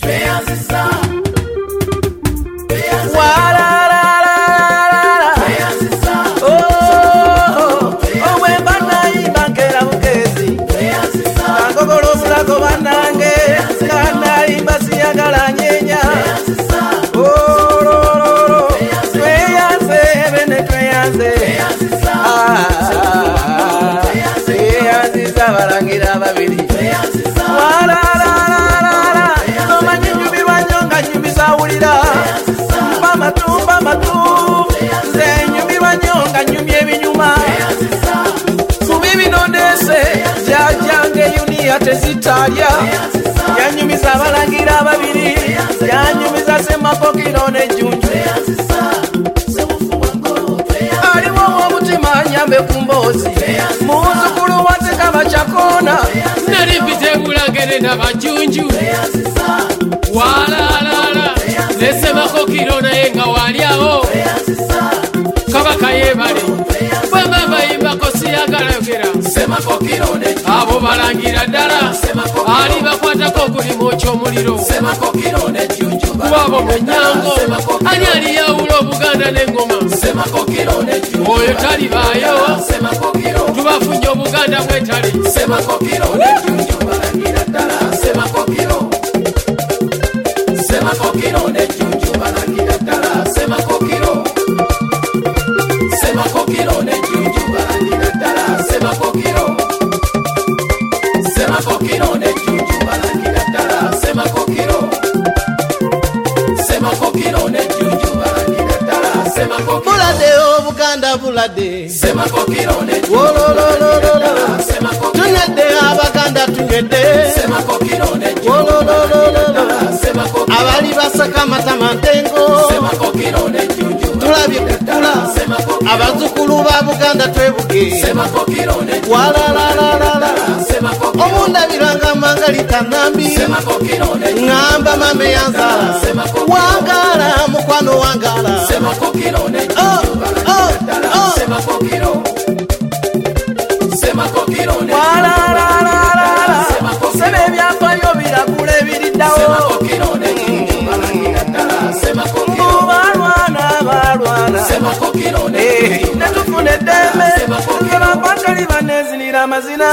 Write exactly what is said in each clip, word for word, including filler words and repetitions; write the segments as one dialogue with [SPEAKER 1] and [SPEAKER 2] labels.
[SPEAKER 1] tweyanziza balangira babiri nomanyunyumirwa nyumisa wulira mpamatu mpamatu zenyumirwa nyonga nyumye ebinyuma subibinondese jajange yunia tezitalya yanyumiza balangira babiri yanyumiza semapokiro nejunju aliwo omutima nyambe kumbozi muzukulu watekaba chakona
[SPEAKER 2] nalipite bulangere n'abajunju walalala nesemako naye nga waliawo kabaka yebale bwemba bayimbako siyagala yogera abo balangira ddala ali bakwatako okulimo ky'omuliro wabo mwenyango ani ali yawula obuganda n'engoma oyo talibaayo tubafunye obuganda bwetali
[SPEAKER 1] bulade obuganda bulade tunedde abaganda tunedde abali basaka matama ntengo tulabye kukula abazukulu ba buganda twebuge walalalala omundabiranga mangalita nambi ngamba mame yanzala wangala mukwano wangala walalalala sebe ebyafaayo biragula ebiriddawo balwana balwana netufuna eddembe ngebakwatali banezinira amazina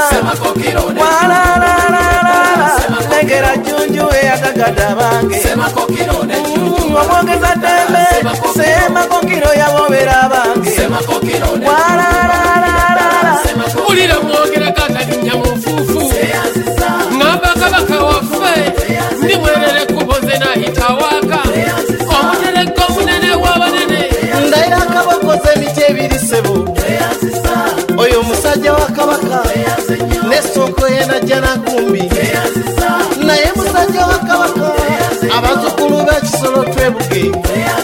[SPEAKER 1] walalalala legera junju eyatagadda bange omwogeza ddembe semakokiro yabobera bange walalalala
[SPEAKER 2] ulira mwogera katalinya mufuufu ngamba kabaka waffe ndi mwerere kuboze nahitawaka omutereko omunene w'abanene
[SPEAKER 1] ndayira kabakoze emiti ebiri sebo oyo musajja wa kabaka nesoko yenajja nakumbi naye musajja wa kabaka abazukulu b'ekisolo twebuge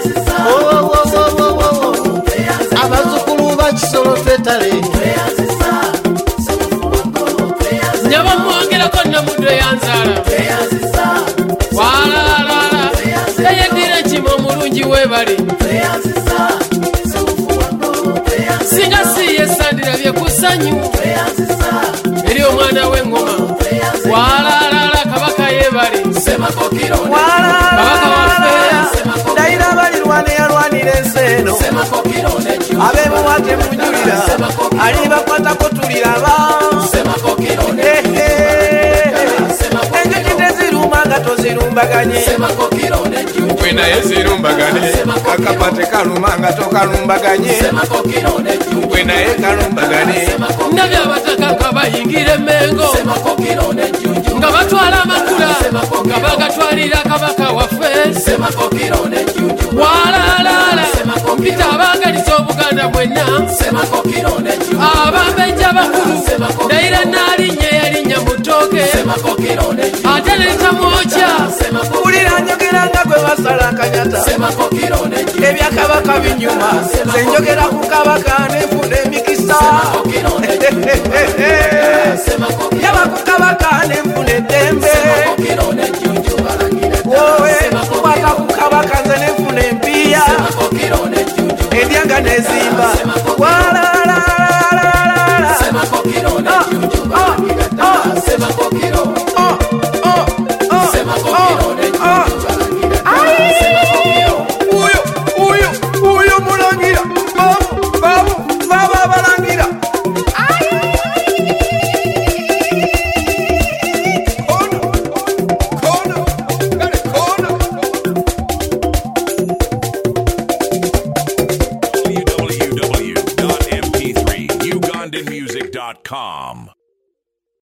[SPEAKER 1] abazukulu b'ekisolo twetale
[SPEAKER 2] nyaba mwongerako namudo yanzala walalala eyedira kima omulungi webale singa siye sandirabye ku ssanyu eri omwana w'engoma walalala kabaka yebale kabaka wafeeya
[SPEAKER 1] ndayira balirwana yalwanira enseeno abemuwate munjulira ali bakwatako tuliraba enjuki teziruma nga tozirumbaganye
[SPEAKER 3] gwe naye zirumbagane akapate kaluma nga tokalumbaganye gwe naye kalumbagane
[SPEAKER 2] ndabye abataka nga bayingira emmengo nga batwala amakula nga bagatwalira kabaka waffe walalala mpita abagaliza obuganda bwenna abambejja bakulu ndayira nalinnya yalinnya mu ttooke ate netamwokya
[SPEAKER 1] ulira njogera nga gwe basala akanyata ebyakabaka binyuma ze njogera ku kabaka nenfuna emikisa yaba ku kabaka nenfuna eddembe wowe kwata ku kabaka nze nenfuna empiya eryanga nezimba walalalala Oh, oh, oh, oh, oh, oh,
[SPEAKER 4] com.